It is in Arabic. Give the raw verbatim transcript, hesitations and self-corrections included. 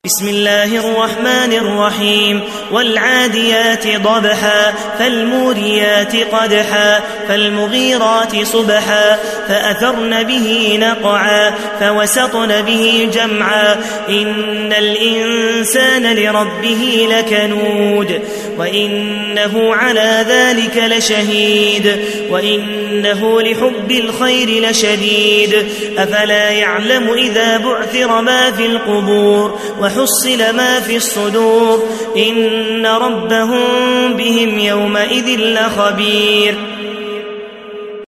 بسم الله الرحمن الرحيم والعاديات ضبحا فالموريات قدحا فالمغيرات صبحا فأثرن به نقعا فوسطن به جمعا إن الإنسان لربه لكنود وإنه على ذلك لشهيد وإنه لحب الخير لشديد أفلا يعلم إذا بعثر ما في القبور وحصل ما في الصدور إن ربهم بهم يومئذ لخبير